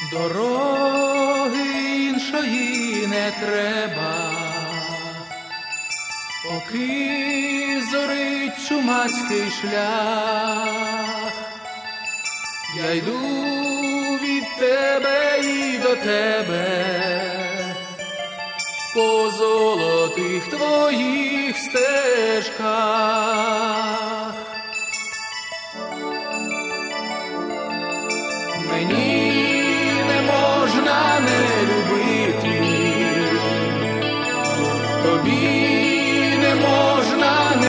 Дороги іншої не треба, поки зорить чумацький шлях. Я йду від тебе і до тебе, по золотих твоїх стежках. Мені не можна не любити, тобі